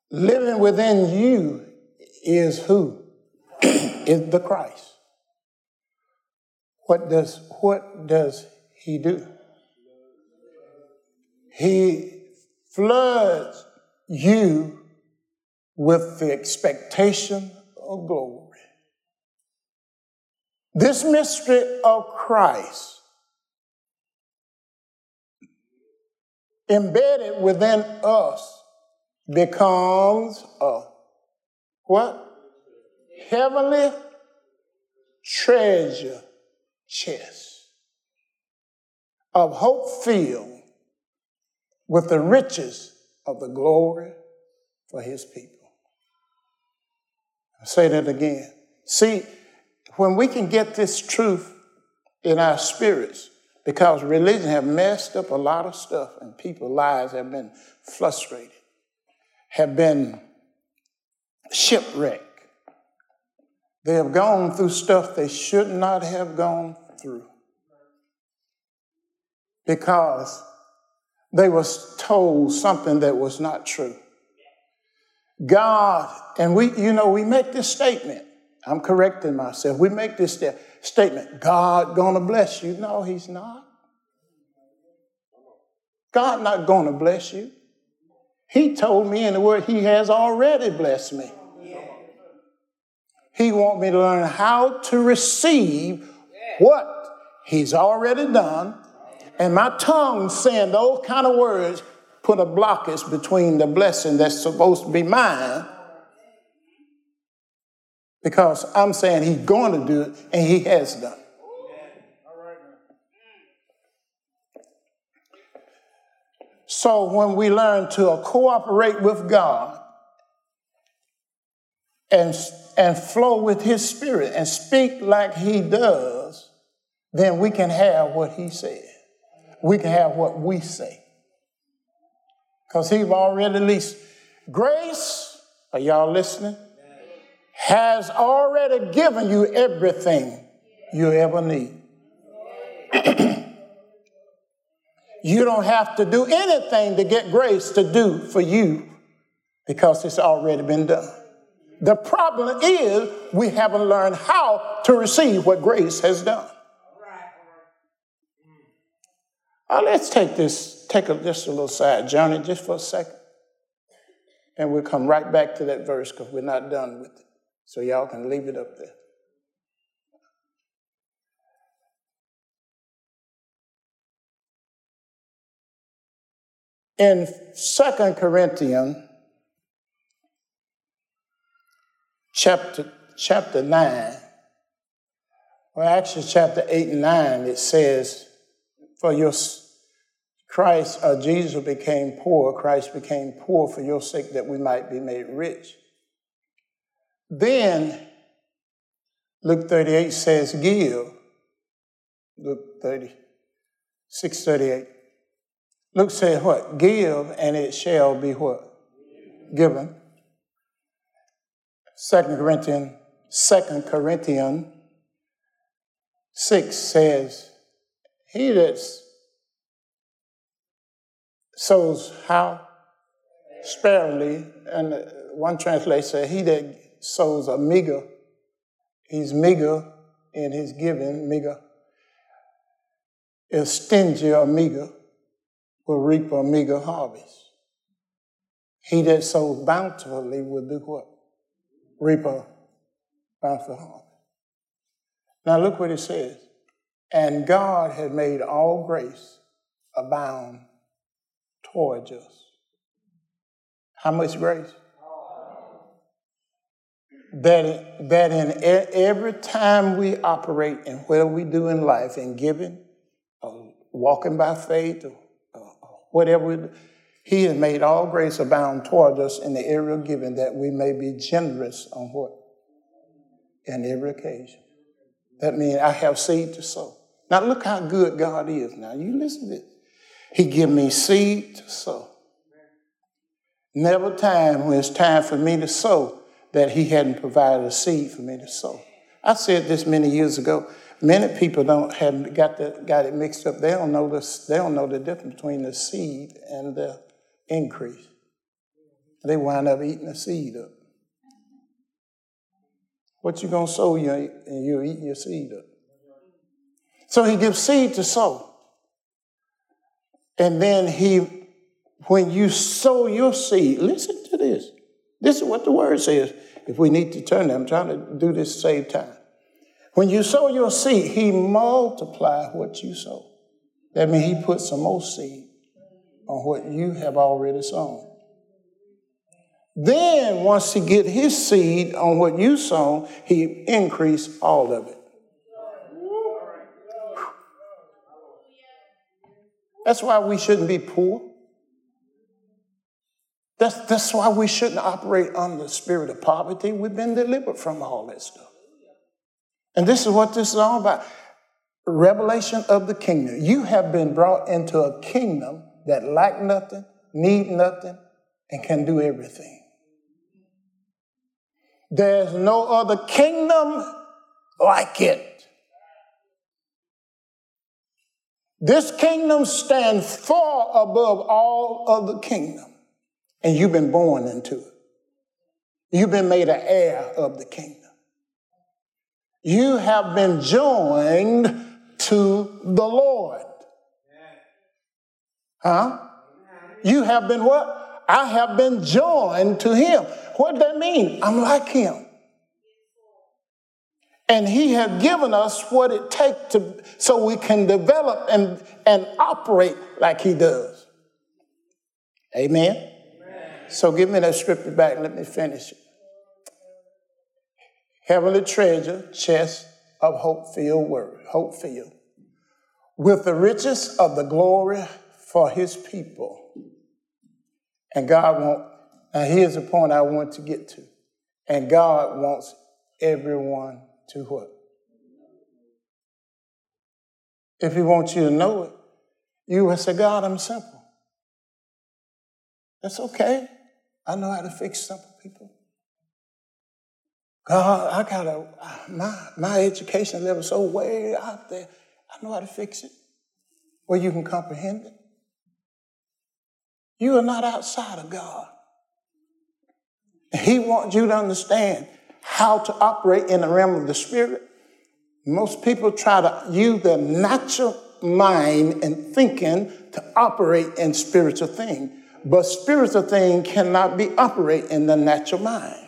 living within you is who? Is the Christ. What does he do? He floods you with the expectation of glory. This mystery of Christ embedded within us becomes a what? Heavenly treasure chest of hope filled with the riches of the glory for his people. I'll say that again. See, when we can get this truth in our spirits, because religion have messed up a lot of stuff and people's lives have been frustrated, have been shipwrecked. They have gone through stuff they should not have gone through because they was told something that was not true. God, and we make this statement. I'm correcting myself. We make this statement, God gonna bless you. No, he's not. God not gonna bless you. He told me in the word, he has already blessed me. He wants me to learn how to receive what he's already done. And my tongue saying those kind of words put a blockage between the blessing that's supposed to be mine, because I'm saying he's going to do it and he has done it. So when we learn to cooperate with God and flow with his spirit and speak like he does, then we can have what he said. We can have what we say. Because he's already released. Grace, are y'all listening? Has already given you everything you ever need. You don't have to do anything to get grace to do for you because it's already been done. The problem is we haven't learned how to receive what grace has done. Let's take just a little side journey just for a second. And we'll come right back to that verse because we're not done with it. So y'all can leave it up there. In 2 Corinthians chapter 9, well, actually chapter 8 and 9, it says, for your Christ, Jesus became poor. Christ became poor for your sake that we might be made rich. Then Luke 38 says, give. Luke 6:38. Luke said what? Give, and it shall be what? Given. 2 Corinthians 6 says, he that sows how? Sparingly. And one translation says, he that sows a meager, he's meager in his giving, meager, is stingy or meager, will reap a meager harvest. He that sows bountifully will do what? Reap a bountiful harvest. Now look what it says. And God had made all grace abound towards us. How much grace? That in every time we operate in whatever we do in life, in giving, or walking by faith, or whatever we do, he has made all grace abound toward us in the area of giving, that we may be generous on what? In every occasion. That means I have seed to sow. Now look how good God is. Now you listen to this. He give me seed to sow. Never time when it's time for me to sow that he hadn't provided a seed for me to sow. I said this many years ago. Many people haven't got it mixed up. They don't know the difference between the seed and the increase. They wind up eating the seed up. What you going to sow, you're eating your seed up. So he gives seed to sow. And then when you sow your seed, listen to this. This is what the word says. If we need to turn there, I'm trying to do this to save time. When you sow your seed, he multiplies what you sow. That means he puts some more seed on what you have already sown. Then once he get his seed on what you sown, he increase all of it. That's why we shouldn't be poor. That's why we shouldn't operate under the spirit of poverty. We've been delivered from all that stuff. And this is what this is all about. Revelation of the kingdom. You have been brought into a kingdom that lack nothing, need nothing, and can do everything. There's no other kingdom like it. This kingdom stands far above all other kingdoms. And you've been born into it. You've been made an heir of the kingdom. You have been joined to the Lord. Huh? You have been what? I have been joined to him. What does that mean? I'm like him. And he has given us what it takes so we can develop and operate like he does. Amen? Amen. So give me that scripture back and let me finish it. Heavenly treasure, chest of hope-filled word, hope-filled, with the riches of the glory for his people. And God wants, now here's the point I want to get to. And God wants everyone to what? If he wants you to know it, you will say, God, I'm simple. That's okay. I know how to fix simple people. God, my education level is so way out there. I know how to fix it. Well, you can comprehend it. You are not outside of God. He wants you to understand how to operate in the realm of the spirit. Most people try to use their natural mind and thinking to operate in spiritual things. But spiritual things cannot be operated in the natural mind.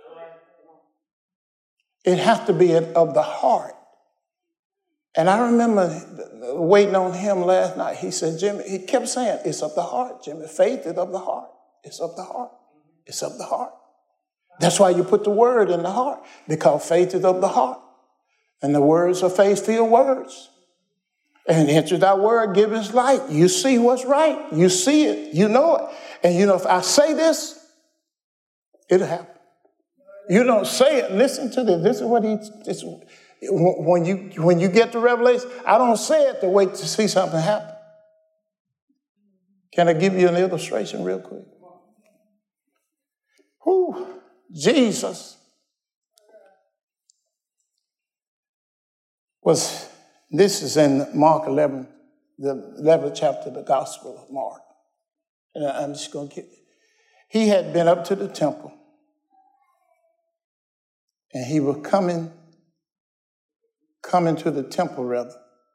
It has to be of the heart. And I remember waiting on him last night. He said, Jimmy, he kept saying, it's of the heart, Jimmy. Faith is of the heart. It's of the heart. It's of the heart. That's why you put the word in the heart, because faith is of the heart. And the words of faith-filled words. And enter that word, give us light. You see what's right. You see it. You know it. And you know, if I say this, it'll happen. You don't say it. Listen to this. This is what when you get to Revelation, I don't say it to wait to see something happen. Can I give you an illustration real quick? Jesus this is in Mark 11, the 11th chapter of the Gospel of Mark. And I'm just going to he had been up to the temple. And he was coming to the temple, rather.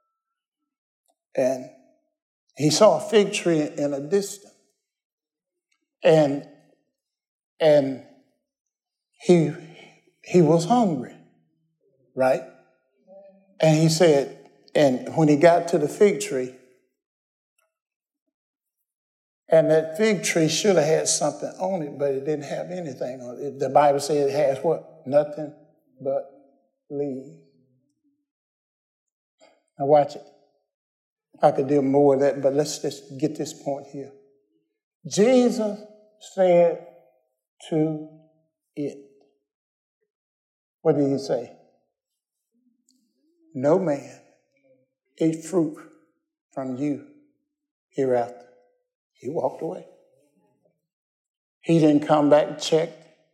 And he saw a fig tree in a distance. And he was hungry, right? And he said, and when he got to the fig tree, and that fig tree should have had something on it, but it didn't have anything on it. The Bible says it has what? Nothing but leaves. Now watch it. I could do more of that, but let's just get this point here. Jesus said to it. What did he say? No man ate fruit from you hereafter. He walked away. He didn't come back and check.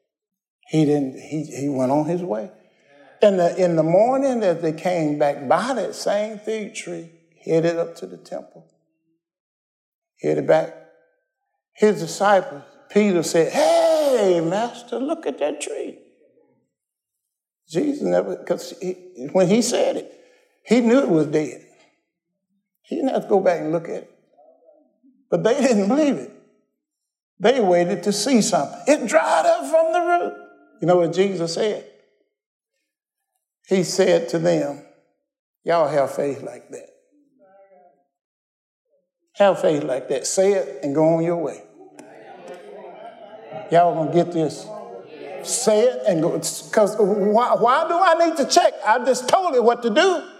He went on his way. In the morning, as they came back by that same fig tree, headed up to the temple, headed back, his disciples Peter said, hey, master, look at that tree. Jesus never, because when he said it, he knew it was dead. He didn't have to go back and look at it. But they didn't believe it. They waited to see something. It dried up from the root. You know what Jesus said? He said to them, y'all have faith like that. Have faith like that. Say it and go on your way. Y'all gonna get this. Say it and go. Because why do I need to check? I just told it what to do.